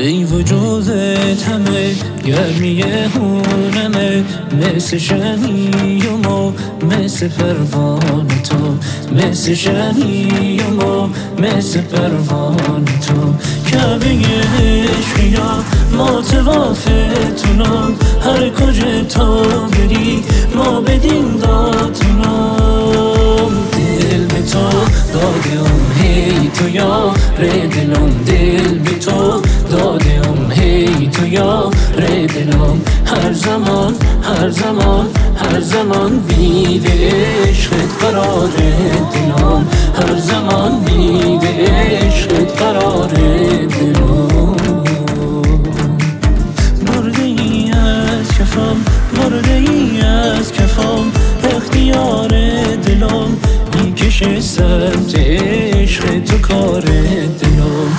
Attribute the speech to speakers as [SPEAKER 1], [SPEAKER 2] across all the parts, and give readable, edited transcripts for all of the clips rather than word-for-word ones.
[SPEAKER 1] ای وجودت همه گرمی هونمه، مثل شمی و ما مثل پروان تو، مثل شمی و ما مثل پروان تو. کعبه عشقیا ما توافقتونم، هر کجا تو بری ما بدیم داتونم. دل به تو دادم هی تو یار دلم، دل به تو دادم هی تو یار دلم. هر زمان هر زمان هر زمان بید عشقت قرار دلم، هر زمان بید عشقت قرار دلم. مرده ای از کفم، مرده ای از کفم، اختیار دلم میکشه سمت عشق تو کار دلم.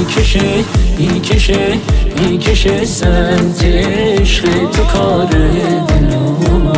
[SPEAKER 1] میکشه سمت عشق تو کار دلم.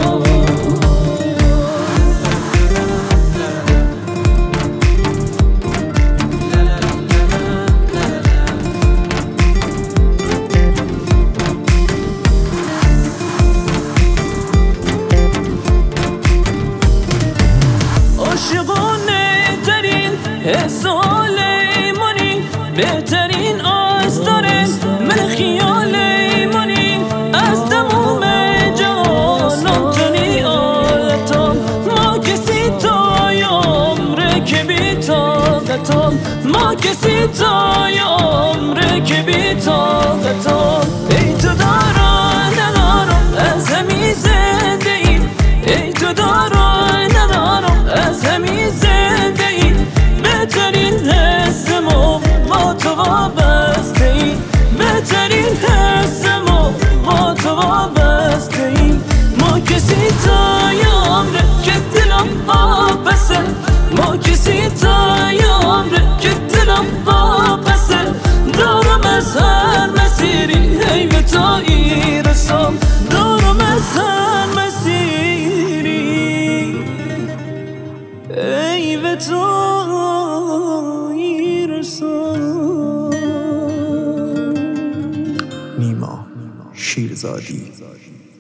[SPEAKER 1] عاشقانه ترین سلیمانی، بهترین آستاره من خیالیمانی، از تموم جهانم تنی آلتم، ما کسی تای عمره که بی طاقتم، ما کسی تای عمره که بی طاقتم. ای تو دارا ندارم از همین زنده ایم، ای تو دارا ندارم از همین زنده ایم، بهترین حس ما با تو وابسته ایم، بهترین حس ما با تو وابسته ایم. ما کسی تای عمره که دلم واپسه، ما کسی تای عمره که دلم واپسه، دارم از هر مسیری هی به تو ایرسم، دارم از هر مسیری ای به تو
[SPEAKER 2] نیما شیرزادی.